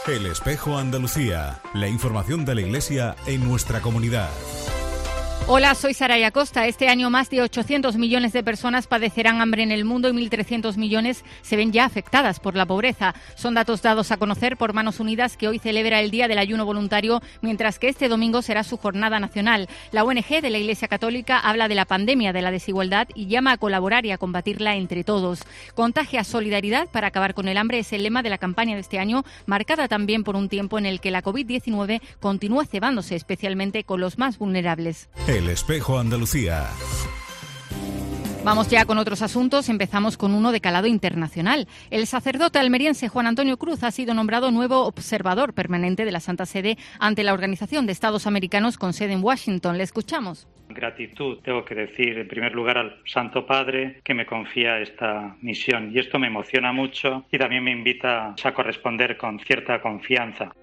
El Espejo Andalucía, la información de la Iglesia en nuestra comunidad. Hola, soy Saray Acosta. Este año más de 800 millones de personas padecerán hambre en el mundo y 1.300 millones se ven ya afectadas por la pobreza. Son datos dados a conocer por Manos Unidas, que hoy celebra el Día del Ayuno Voluntario, mientras que este domingo será su jornada nacional. La ONG de la Iglesia Católica habla de la pandemia de la desigualdad y llama a colaborar y a combatirla entre todos. Contagia solidaridad para acabar con el hambre es el lema de la campaña de este año, marcada también por un tiempo en el que la COVID-19 continúa cebándose especialmente con los más vulnerables. El Espejo Andalucía. Vamos ya con otros asuntos. Empezamos con uno de calado internacional. El sacerdote almeriense Juan Antonio Cruz ha sido nombrado nuevo observador permanente de la Santa Sede ante la Organización de Estados Americanos con sede en Washington. Le escuchamos. Gratitud, tengo que decir en primer lugar al Santo Padre que me confía esta misión, y esto me emociona mucho y también me invita a corresponder con cierta confianza.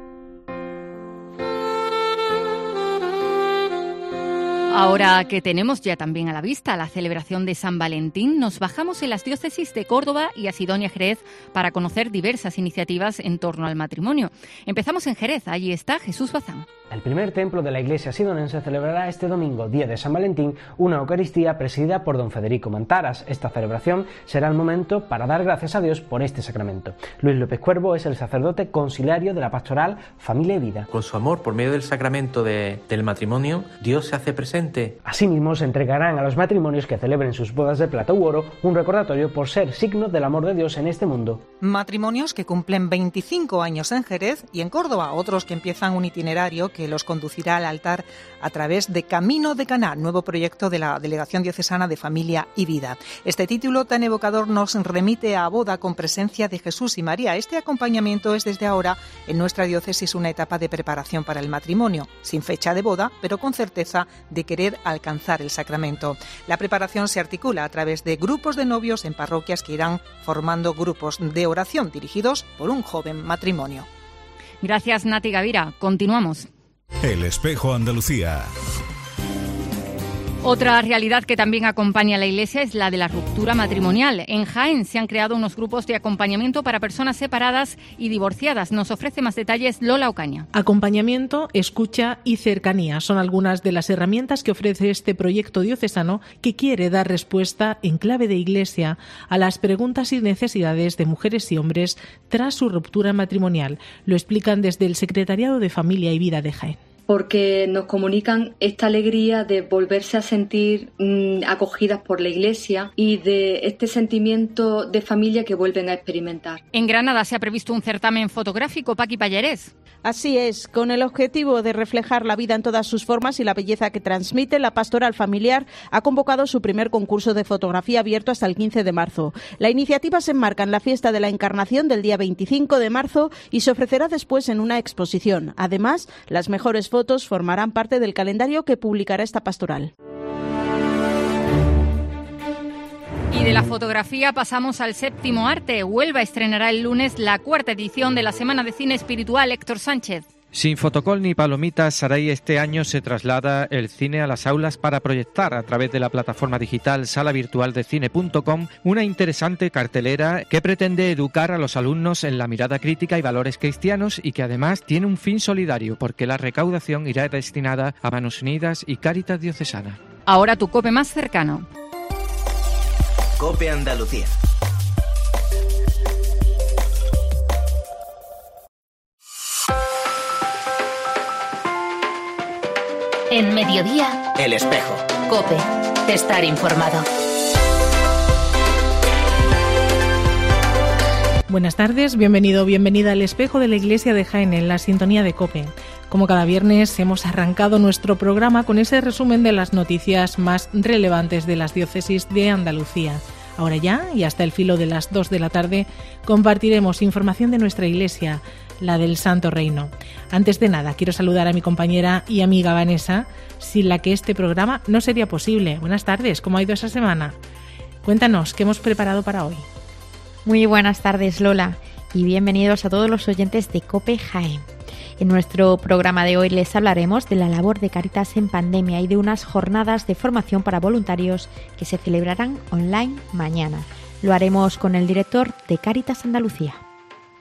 Ahora que tenemos ya también a la vista la celebración de San Valentín, nos bajamos en las diócesis de Córdoba y Asidonia Jerez para conocer diversas iniciativas en torno al matrimonio. Empezamos en Jerez, allí está Jesús Bazán. El primer templo de la iglesia sidonense celebrará este domingo, día de San Valentín, una Eucaristía presidida por don Federico Mantaras. Esta celebración será el momento para dar gracias a Dios por este sacramento. Luis López Cuervo es el sacerdote conciliario de la pastoral Familia y Vida. Con su amor por medio del sacramento del matrimonio, Dios se hace presente. Asimismo, se entregarán a los matrimonios que celebren sus bodas de plata u oro un recordatorio por ser signo del amor de Dios en este mundo. Matrimonios que cumplen 25 años en Jerez y en Córdoba, otros que empiezan un itinerario que los conducirá al altar a través de Camino de Caná, nuevo proyecto de la Delegación Diocesana de Familia y Vida. Este título tan evocador nos remite a boda con presencia de Jesús y María. Este acompañamiento es desde ahora en nuestra diócesis una etapa de preparación para el matrimonio, sin fecha de boda, pero con certeza de querer alcanzar el sacramento. La preparación se articula a través de grupos de novios en parroquias que irán formando grupos de oración dirigidos por un joven matrimonio. Gracias, Nati Gavira. Continuamos. El Espejo Andalucía. Otra realidad que también acompaña a la Iglesia es la de la ruptura matrimonial. En Jaén se han creado unos grupos de acompañamiento para personas separadas y divorciadas. Nos ofrece más detalles Lola Ocaña. Acompañamiento, escucha y cercanía son algunas de las herramientas que ofrece este proyecto diocesano que quiere dar respuesta en clave de Iglesia a las preguntas y necesidades de mujeres y hombres tras su ruptura matrimonial. Lo explican desde el Secretariado de Familia y Vida de Jaén. Porque nos comunican esta alegría de volverse a sentir acogidas por la Iglesia y de este sentimiento de familia que vuelven a experimentar. En Granada se ha previsto un certamen fotográfico, Paqui Pallarés. Así es, con el objetivo de reflejar la vida en todas sus formas y la belleza que transmite, la Pastoral Familiar ha convocado su primer concurso de fotografía abierto hasta el 15 de marzo. La iniciativa se enmarca en la fiesta de la Encarnación del día 25 de marzo y se ofrecerá después en una exposición. Además, las mejores fotos formarán parte del calendario que publicará esta pastoral. Y de la fotografía pasamos al séptimo arte. Huelva estrenará el lunes la cuarta edición de la Semana de Cine Espiritual. Héctor Sánchez. Sin fotocol ni palomitas, Saray, este año se traslada el cine a las aulas para proyectar a través de la plataforma digital salavirtualdecine.com una interesante cartelera que pretende educar a los alumnos en la mirada crítica y valores cristianos y que además tiene un fin solidario porque la recaudación irá destinada a Manos Unidas y Cáritas Diocesana. Ahora tu COPE más cercano. COPE Andalucía. En Mediodía, El Espejo. COPE. Estar informado. Buenas tardes, bienvenido, bienvenida al Espejo de la Iglesia de Jaén en la sintonía de COPE. Como cada viernes hemos arrancado nuestro programa con ese resumen de las noticias más relevantes de las diócesis de Andalucía. Ahora ya, y hasta el filo de las 2 de la tarde, compartiremos información de nuestra Iglesia, la del Santo Reino. Antes de nada, quiero saludar a mi compañera y amiga Vanessa, sin la que este programa no sería posible. Buenas tardes, ¿cómo ha ido esa semana? Cuéntanos, ¿qué hemos preparado para hoy? Muy buenas tardes, Lola, y bienvenidos a todos los oyentes de COPE Jaén. En nuestro programa de hoy les hablaremos de la labor de Cáritas en pandemia y de unas jornadas de formación para voluntarios que se celebrarán online mañana. Lo haremos con el director de Cáritas Andalucía.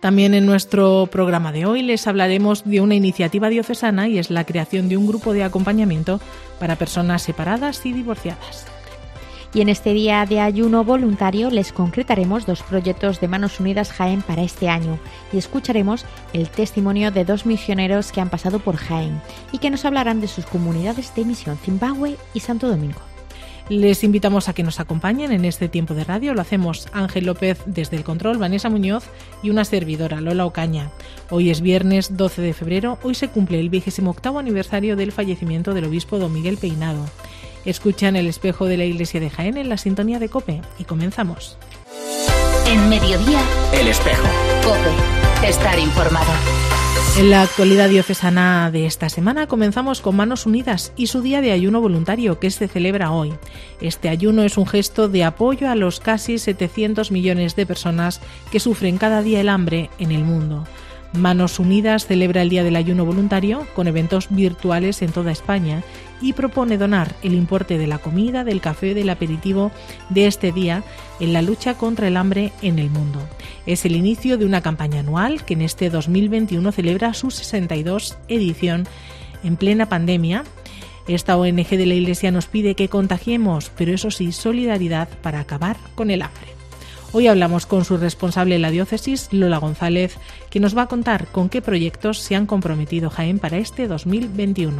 También en nuestro programa de hoy les hablaremos de una iniciativa diocesana y es la creación de un grupo de acompañamiento para personas separadas y divorciadas. Y en este día de ayuno voluntario les concretaremos 2 proyectos de Manos Unidas Jaén para este año y escucharemos el testimonio de 2 misioneros que han pasado por Jaén y que nos hablarán de sus comunidades de misión Zimbabue y Santo Domingo. Les invitamos a que nos acompañen en este tiempo de radio. Lo hacemos Ángel López desde el control, Vanessa Muñoz y una servidora, Lola Ocaña. Hoy es viernes 12 de febrero. Hoy se cumple el 28º aniversario del fallecimiento del obispo don Miguel Peinado. Escuchan El Espejo de la Iglesia de Jaén en la sintonía de COPE y comenzamos. En Mediodía, El Espejo. COPE. Estar informado. En la actualidad diocesana de esta semana comenzamos con Manos Unidas y su día de ayuno voluntario que se celebra hoy. Este ayuno es un gesto de apoyo a los casi 700 millones de personas que sufren cada día el hambre en el mundo. Manos Unidas celebra el Día del Ayuno Voluntario con eventos virtuales en toda España y propone donar el importe de la comida, del café y del aperitivo de este día en la lucha contra el hambre en el mundo. Es el inicio de una campaña anual que en este 2021 celebra su 62 edición en plena pandemia. Esta ONG de la Iglesia nos pide que contagiemos, pero eso sí, solidaridad para acabar con el hambre. Hoy hablamos con su responsable en la diócesis, Lola González, que nos va a contar con qué proyectos se han comprometido Jaén para este 2021.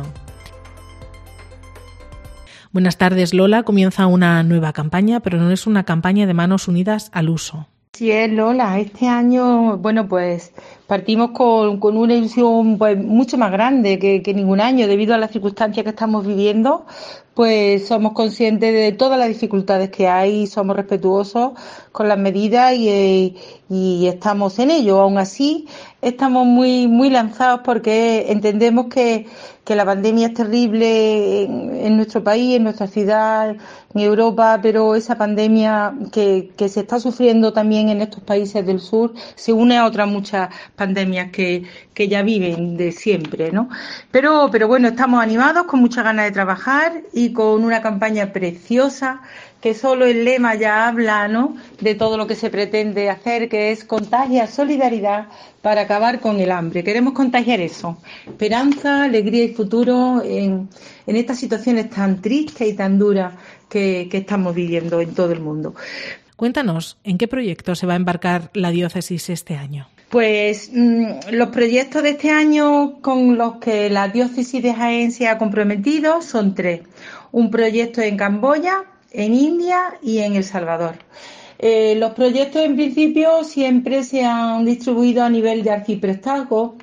Buenas tardes, Lola. Comienza una nueva campaña, pero no es una campaña de Manos Unidas al uso. Sí es, Lola. Este año, pues partimos con una ilusión pues mucho más grande que ningún año, debido a las circunstancias que estamos viviendo. Pues somos conscientes de todas las dificultades que hay, somos respetuosos con las medidas y estamos en ello. Aún así, estamos muy lanzados porque entendemos que la pandemia es terrible en nuestro país, en nuestra ciudad, en Europa, pero esa pandemia que se está sufriendo también en estos países del sur se une a otras muchas pandemias que ya viven de siempre, ¿no? Pero bueno, estamos animados, con muchas ganas de trabajar y con una campaña preciosa que solo el lema ya habla, ¿no?, de todo lo que se pretende hacer, que es contagia solidaridad para acabar con el hambre. Queremos contagiar eso, esperanza, alegría y futuro en estas situaciones tan tristes y tan duras que estamos viviendo en todo el mundo. Cuéntanos, ¿en qué proyecto se va a embarcar la diócesis este año? Pues los proyectos de este año con los que la diócesis de Jaén se ha comprometido son 3. Un proyecto en Camboya, en India y en El Salvador. Los proyectos en principio siempre se han distribuido a nivel de arciprestazgo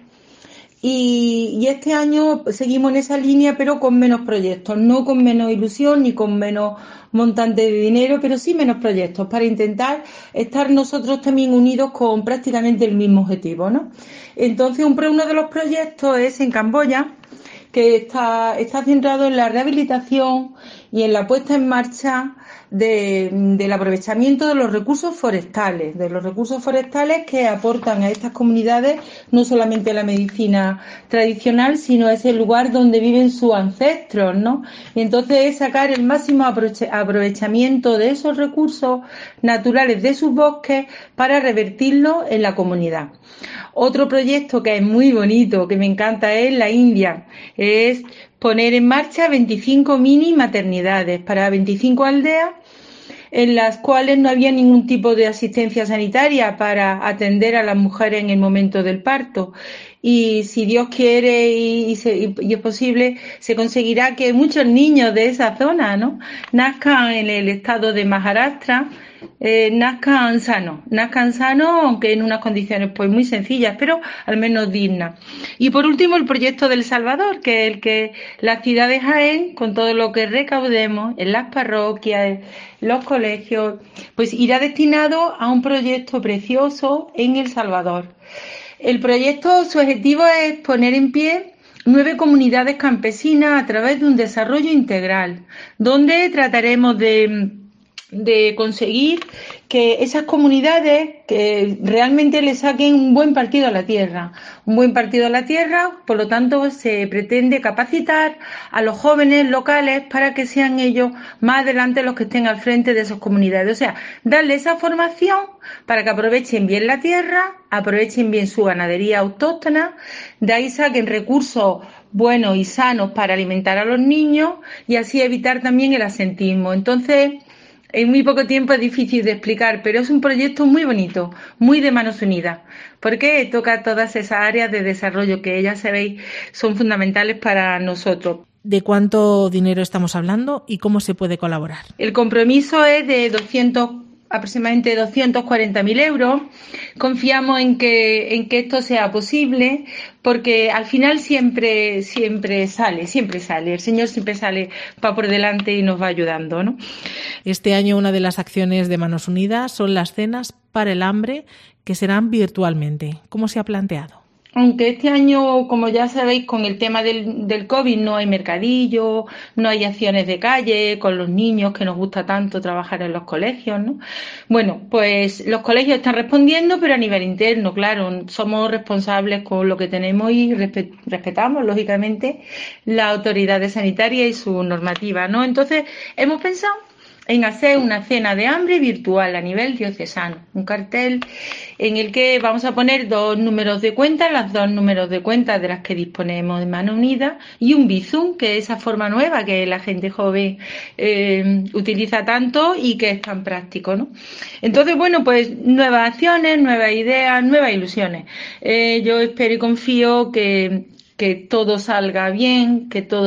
y este año seguimos en esa línea, pero con menos proyectos, no con menos ilusión ni con menos montante de dinero, pero sí menos proyectos, para intentar estar nosotros también unidos con prácticamente el mismo objetivo, ¿no? Entonces, uno de los proyectos es en Camboya, que está centrado en la rehabilitación y en la puesta en marcha del aprovechamiento de los recursos forestales, que aportan a estas comunidades no solamente la medicina tradicional, sino es el lugar donde viven sus ancestros, ¿no? Y entonces es sacar el máximo aprovechamiento de esos recursos naturales de sus bosques para revertirlos en la comunidad. Otro proyecto que es muy bonito, que me encanta, es la India. Es poner en marcha 25 mini maternidades para 25 aldeas en las cuales no había ningún tipo de asistencia sanitaria para atender a las mujeres en el momento del parto. Y si Dios quiere y es posible, se conseguirá que muchos niños de esa zona, ¿no?, nazcan en el estado de Maharashtra, nazcan sanos, aunque en unas condiciones pues muy sencillas, pero al menos dignas. Y por último, el proyecto del Salvador, que es el que la ciudad de Jaén, con todo lo que recaudemos en las parroquias, los colegios, pues irá destinado a un proyecto precioso en El Salvador. El proyecto, su objetivo es poner en pie 9 comunidades campesinas a través de un desarrollo integral, donde trataremos de de conseguir que esas comunidades que realmente le saquen un buen partido a la tierra. Un buen partido a la tierra, por lo tanto, se pretende capacitar a los jóvenes locales para que sean ellos más adelante los que estén al frente de esas comunidades. O sea, darle esa formación para que aprovechen bien la tierra, aprovechen bien su ganadería autóctona, de ahí saquen recursos buenos y sanos para alimentar a los niños y así evitar también el asentismo. Entonces, en muy poco tiempo es difícil de explicar, pero es un proyecto muy bonito, muy de Manos Unidas, porque toca todas esas áreas de desarrollo que ya sabéis son fundamentales para nosotros. ¿De cuánto dinero estamos hablando y cómo se puede colaborar? El compromiso es de aproximadamente 240.000 euros. Confiamos en que esto sea posible, porque al final siempre sale. El Señor siempre sale para por delante y nos va ayudando, ¿no? Este año una de las acciones de Manos Unidas son las cenas para el hambre, que serán virtualmente. ¿Cómo se ha planteado? Aunque este año, como ya sabéis, con el tema del COVID no hay mercadillo, no hay acciones de calle con los niños, que nos gusta tanto trabajar en los colegios, ¿no? Bueno, pues los colegios están respondiendo, pero a nivel interno, claro, somos responsables con lo que tenemos y respetamos, lógicamente, las autoridades sanitarias y su normativa, ¿no? Entonces, hemos pensado en hacer una cena de hambre virtual a nivel diocesano, un cartel en el que vamos a poner 2 números de cuenta, las 2 números de cuenta de las que disponemos de Manos Unidas, y un Bizum, que es esa forma nueva que la gente joven utiliza tanto y que es tan práctico, ¿no? Entonces, bueno, pues nuevas acciones, nuevas ideas, nuevas ilusiones. Yo espero y confío que todo salga bien,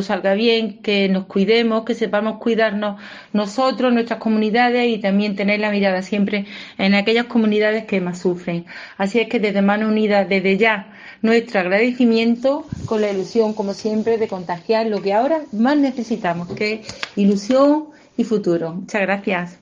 que nos cuidemos, que sepamos cuidarnos nosotros, nuestras comunidades, y también tener la mirada siempre en aquellas comunidades que más sufren. Así es que desde Manos Unidas, desde ya, nuestro agradecimiento con la ilusión, como siempre, de contagiar lo que ahora más necesitamos, que es ilusión y futuro. Muchas gracias.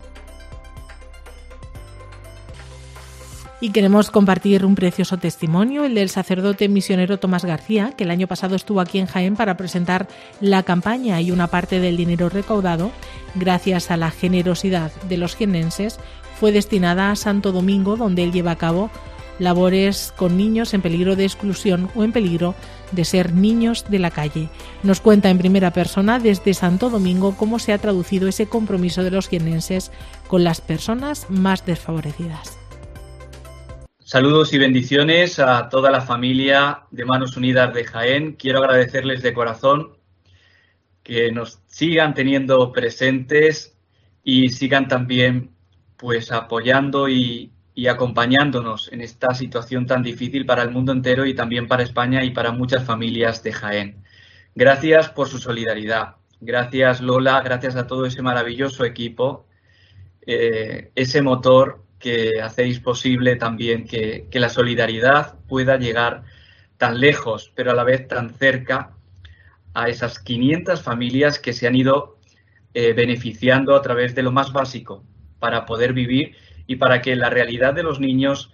Y queremos compartir un precioso testimonio, el del sacerdote misionero Tomás García, que el año pasado estuvo aquí en Jaén para presentar la campaña, y una parte del dinero recaudado, gracias a la generosidad de los jiennenses, fue destinada a Santo Domingo, donde él lleva a cabo labores con niños en peligro de exclusión o en peligro de ser niños de la calle. Nos cuenta en primera persona desde Santo Domingo cómo se ha traducido ese compromiso de los jiennenses con las personas más desfavorecidas. Saludos y bendiciones a toda la familia de Manos Unidas de Jaén. Quiero agradecerles de corazón que nos sigan teniendo presentes y sigan también pues apoyando y acompañándonos en esta situación tan difícil para el mundo entero y también para España y para muchas familias de Jaén. Gracias por su solidaridad. Gracias, Lola. Gracias a todo ese maravilloso equipo, ese motor que hacéis posible también que la solidaridad pueda llegar tan lejos, pero a la vez tan cerca a esas 500 familias que se han ido beneficiando a través de lo más básico para poder vivir y para que la realidad de los niños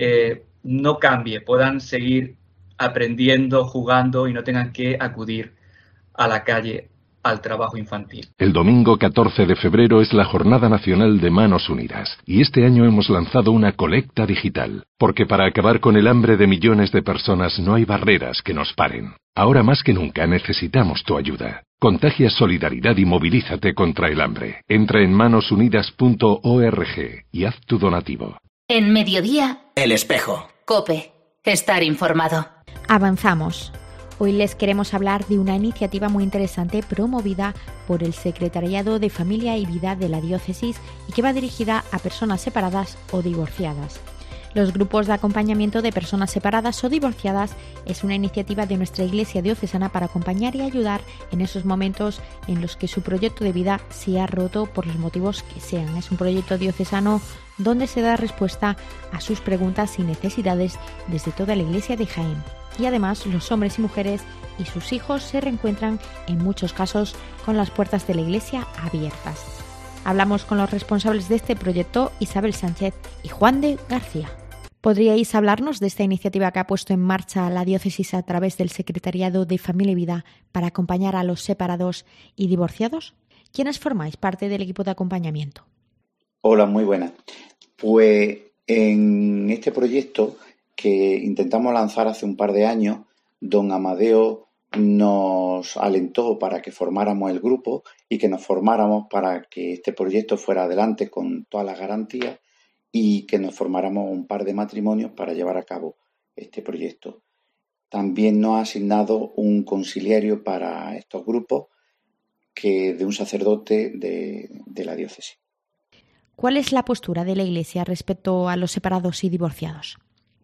no cambie, puedan seguir aprendiendo, jugando y no tengan que acudir a la calle al trabajo infantil. El domingo 14 de febrero es la Jornada Nacional de Manos Unidas y este año hemos lanzado una colecta digital, porque para acabar con el hambre de millones de personas no hay barreras que nos paren. Ahora más que nunca necesitamos tu ayuda. Contagia solidaridad y movilízate contra el hambre. Entra en manosunidas.org y haz tu donativo. En Mediodía, El Espejo. COPE. Estar informado. Avanzamos. Hoy les queremos hablar de una iniciativa muy interesante promovida por el Secretariado de Familia y Vida de la Diócesis y que va dirigida a personas separadas o divorciadas. Los grupos de acompañamiento de personas separadas o divorciadas es una iniciativa de nuestra Iglesia diocesana para acompañar y ayudar en esos momentos en los que su proyecto de vida se ha roto por los motivos que sean. Es un proyecto diocesano donde se da respuesta a sus preguntas y necesidades desde toda la Iglesia de Jaén. Y además los hombres y mujeres y sus hijos se reencuentran en muchos casos con las puertas de la Iglesia abiertas. Hablamos con los responsables de este proyecto, Isabel Sánchez y Juan de García. ¿Podríais hablarnos de esta iniciativa que ha puesto en marcha la diócesis a través del Secretariado de Familia y Vida para acompañar a los separados y divorciados? ¿Quiénes formáis parte del equipo de acompañamiento? Hola, muy buenas. Pues en este proyecto que intentamos lanzar hace un par de años, don Amadeo nos alentó para que formáramos el grupo y que nos formáramos para que este proyecto fuera adelante con todas las garantías y que nos formáramos un par de matrimonios para llevar a cabo este proyecto. También nos ha asignado un conciliario para estos grupos de un sacerdote de la diócesis. ¿Cuál es la postura de la Iglesia respecto a los separados y divorciados?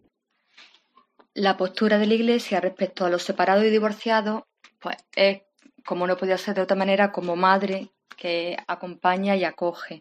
La postura de la Iglesia respecto a los separados y divorciados, pues es, como no podía ser de otra manera, como madre que acompaña y acoge.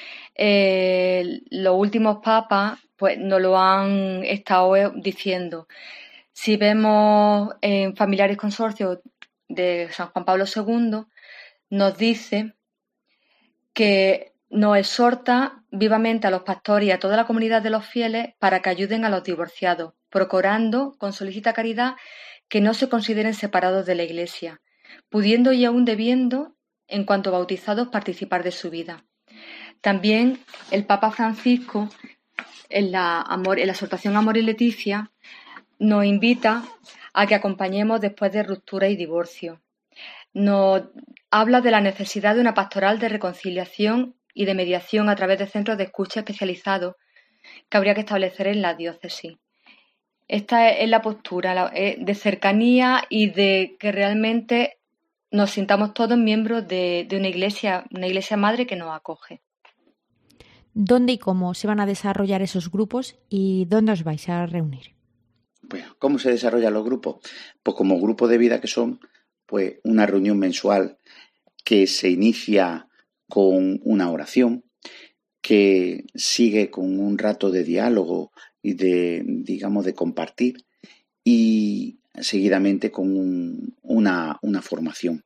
Los últimos papas pues nos lo han estado diciendo. Si vemos en Familiares Consorcios de San Juan Pablo II, nos dice que nos exhorta vivamente a los pastores y a toda la comunidad de los fieles para que ayuden a los divorciados, procurando, con solícita caridad, que no se consideren separados de la Iglesia, pudiendo y aún debiendo, en cuanto bautizados, participar de su vida. También el Papa Francisco, en la exhortación Amor y Leticia, nos invita a que acompañemos después de ruptura y divorcio. Nos habla de la necesidad de una pastoral de reconciliación y de mediación a través de centros de escucha especializados que habría que establecer en la diócesis. Esta es la postura de cercanía y de que realmente nos sintamos todos miembros de una iglesia madre que nos acoge. ¿Dónde y cómo se van a desarrollar esos grupos y dónde os vais a reunir? Pues, ¿cómo se desarrollan los grupos? Pues como grupo de vida que son, pues una reunión mensual que se inicia con una oración, que sigue con un rato de diálogo y de compartir, y seguidamente con una formación.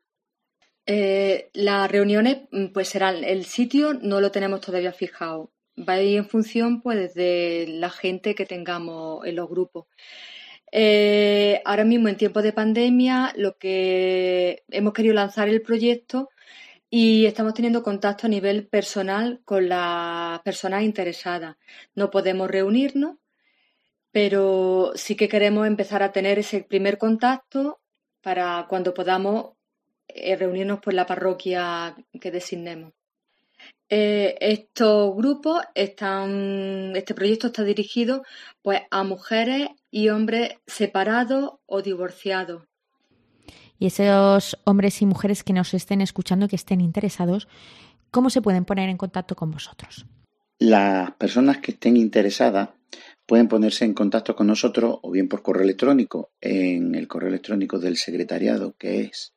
Las reuniones, pues serán, el sitio no lo tenemos todavía fijado. Va a ir en función pues de la gente que tengamos en los grupos. Ahora mismo, en tiempos de pandemia, lo que hemos querido lanzar el proyecto y estamos teniendo contacto a nivel personal con las personas interesadas. No podemos reunirnos, pero sí que queremos empezar a tener ese primer contacto para cuando podamos reunirnos por la parroquia que designemos. Estos grupos este proyecto está dirigido pues a mujeres y hombres separados o divorciados. Y esos hombres y mujeres que nos estén escuchando, que estén interesados, ¿cómo se pueden poner en contacto con vosotros? Las personas que estén interesadas pueden ponerse en contacto con nosotros o bien por correo electrónico, en el correo electrónico del secretariado, que es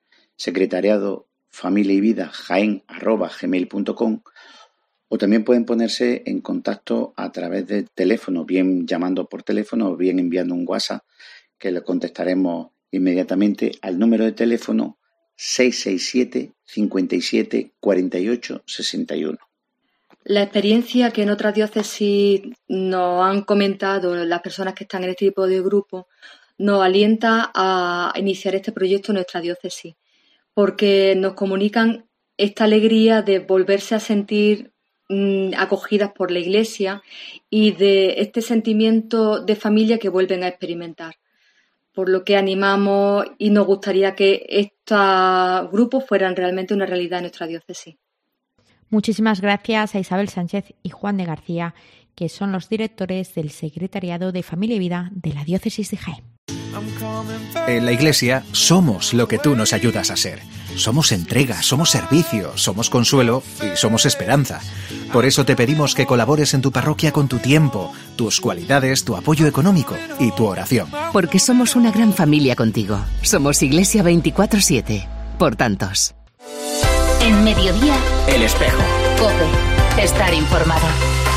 secretariadofamiliayvida@gmail.com, o también pueden ponerse en contacto a través del teléfono, bien llamando por teléfono o bien enviando un WhatsApp, que le contestaremos inmediatamente al número de teléfono 667 57 48 61. La experiencia que en otras diócesis nos han comentado las personas que están en este tipo de grupos nos alienta a iniciar este proyecto en nuestra diócesis, porque nos comunican esta alegría de volverse a sentir acogidas por la Iglesia y de este sentimiento de familia que vuelven a experimentar. Por lo que animamos y nos gustaría que estos grupos fueran realmente una realidad en nuestra diócesis. Muchísimas gracias a Isabel Sánchez y Juan de García, que son los directores del Secretariado de Familia y Vida de la Diócesis de Jaén. En la Iglesia somos lo que tú nos ayudas a ser. Somos entrega, somos servicio, somos consuelo y somos esperanza. Por eso te pedimos que colabores en tu parroquia con tu tiempo, tus cualidades, tu apoyo económico y tu oración. Porque somos una gran familia contigo. Somos Iglesia 24/7. Por tantos. En Mediodía, El Espejo. COPE. Estar informado.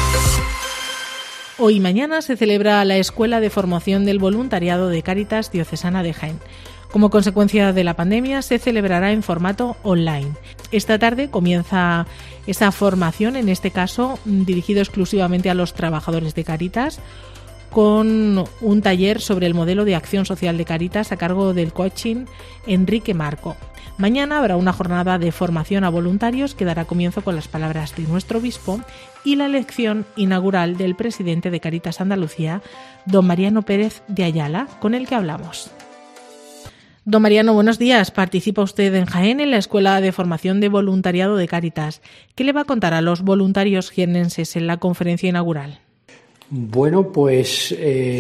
Hoy y mañana se celebra la Escuela de Formación del Voluntariado de Cáritas Diocesana de Jaén. Como consecuencia de la pandemia, se celebrará en formato online. Esta tarde comienza esta formación, en este caso dirigido exclusivamente a los trabajadores de Cáritas, con un taller sobre el modelo de acción social de Cáritas a cargo del coaching Enrique Marco. Mañana habrá una jornada de formación a voluntarios que dará comienzo con las palabras de nuestro obispo y la lección inaugural del presidente de Cáritas Andalucía, don Mariano Pérez de Ayala, con el que hablamos. Don Mariano, buenos días. Participa usted en Jaén en la Escuela de Formación de Voluntariado de Cáritas. ¿Qué le va a contar a los voluntarios jiennenses en la conferencia inaugural? Bueno, pues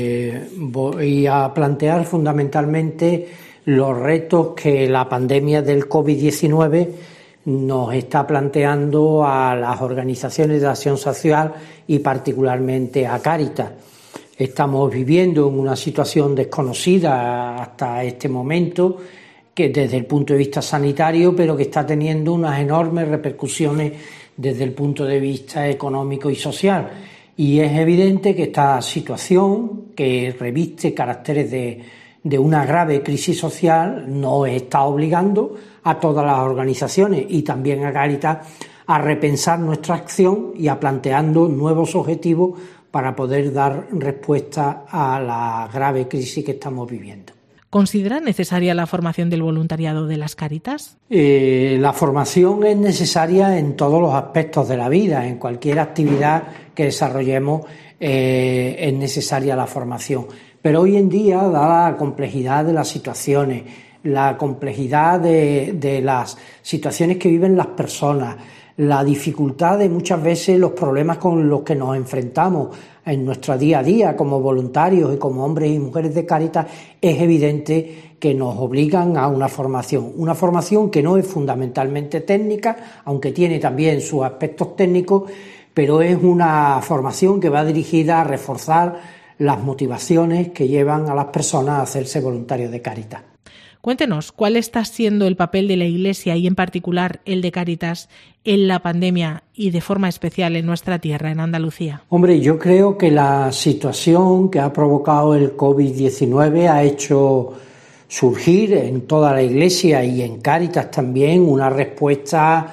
voy a plantear fundamentalmente los retos que la pandemia del COVID-19 nos está planteando a las organizaciones de acción social y particularmente a Cáritas. Estamos viviendo en una situación desconocida hasta este momento, que desde el punto de vista sanitario, pero que está teniendo unas enormes repercusiones desde el punto de vista económico y social. Y es evidente que esta situación, que reviste caracteres de una grave crisis social, nos está obligando a todas las organizaciones y también a Cáritas a repensar nuestra acción y a planteando nuevos objetivos para poder dar respuesta a la grave crisis que estamos viviendo. ¿Considera necesaria la formación del voluntariado de las Cáritas? La formación es necesaria en todos los aspectos de la vida, en cualquier actividad que desarrollemos es necesaria la formación. Pero hoy en día, dada la complejidad de las situaciones, la complejidad de las situaciones que viven las personas, la dificultad de muchas veces los problemas con los que nos enfrentamos en nuestro día a día como voluntarios y como hombres y mujeres de Cáritas, es evidente que nos obligan a una formación que no es fundamentalmente técnica, aunque tiene también sus aspectos técnicos, pero es una formación que va dirigida a reforzar las motivaciones que llevan a las personas a hacerse voluntarios de Cáritas. Cuéntenos, ¿cuál está siendo el papel de la Iglesia y en particular el de Cáritas en la pandemia y de forma especial en nuestra tierra, en Andalucía? Hombre, yo creo que la situación que ha provocado el COVID-19 ha hecho surgir en toda la Iglesia y en Cáritas también una respuesta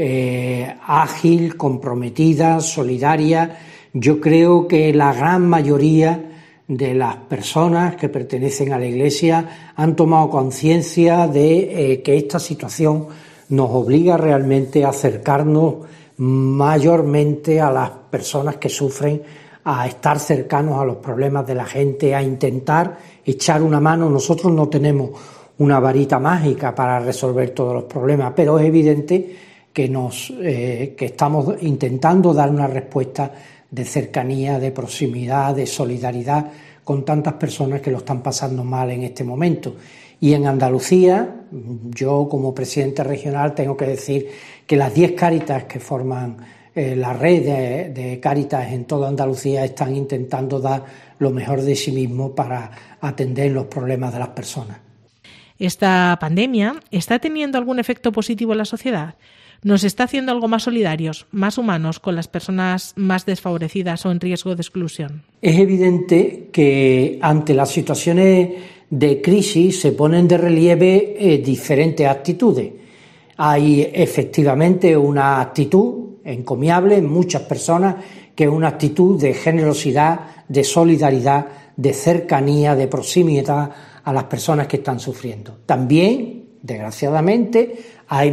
ágil, comprometida, solidaria. Yo creo que la gran mayoría de las personas que pertenecen a la Iglesia han tomado conciencia de que esta situación nos obliga realmente a acercarnos mayormente a las personas que sufren, a estar cercanos a los problemas de la gente, a intentar echar una mano. Nosotros no tenemos una varita mágica para resolver todos los problemas, pero es evidente que estamos intentando dar una respuesta de cercanía, de proximidad, de solidaridad con tantas personas que lo están pasando mal en este momento. Y en Andalucía, yo como presidente regional tengo que decir que las 10 Cáritas que forman la red de Cáritas en toda Andalucía están intentando dar lo mejor de sí mismos para atender los problemas de las personas. ¿Esta pandemia está teniendo algún efecto positivo en la sociedad? ¿Nos está haciendo algo más solidarios, más humanos con las personas más desfavorecidas o en riesgo de exclusión? Es evidente que ante las situaciones de crisis se ponen de relieve diferentes actitudes. Hay efectivamente una actitud encomiable en muchas personas, que es una actitud de generosidad, de solidaridad, de cercanía, de proximidad a las personas que están sufriendo. También, desgraciadamente, hay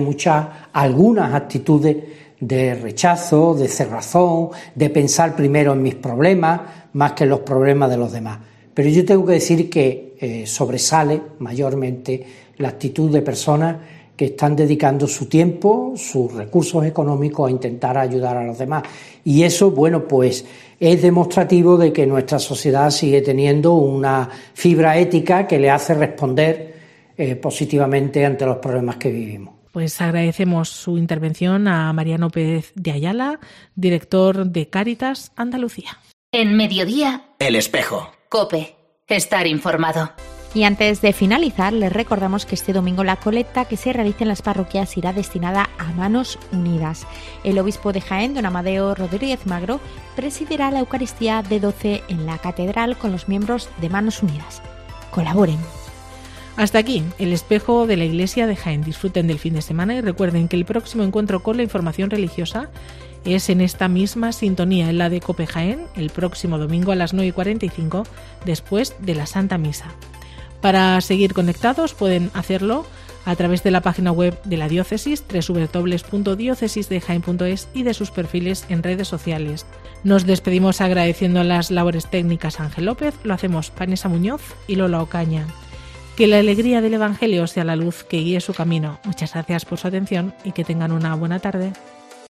algunas actitudes de rechazo, de cerrazón, de pensar primero en mis problemas más que en los problemas de los demás. Pero yo tengo que decir que sobresale mayormente la actitud de personas que están dedicando su tiempo, sus recursos económicos a intentar ayudar a los demás. Y eso, bueno, pues es demostrativo de que nuestra sociedad sigue teniendo una fibra ética que le hace responder positivamente ante los problemas que vivimos. Pues agradecemos su intervención a Mariano Pérez de Ayala, director de Cáritas Andalucía. En Mediodía, El Espejo. COPE. Estar informado. Y antes de finalizar, les recordamos que este domingo la colecta que se realiza en las parroquias irá destinada a Manos Unidas. El obispo de Jaén, don Amadeo Rodríguez Magro, presidirá la Eucaristía de 12 en la catedral con los miembros de Manos Unidas. Colaboren. Hasta aquí, el espejo de la Iglesia de Jaén. Disfruten del fin de semana y recuerden que el próximo encuentro con la información religiosa es en esta misma sintonía, en la de COPE Jaén, el próximo domingo a las 9:45, después de la Santa Misa. Para seguir conectados pueden hacerlo a través de la página web de la diócesis, www.diocesisdejaen.es, y de sus perfiles en redes sociales. Nos despedimos agradeciendo las labores técnicas a Ángel López, lo hacemos Vanessa Muñoz y Lola Ocaña. Que la alegría del Evangelio sea la luz que guíe su camino. Muchas gracias por su atención y que tengan una buena tarde.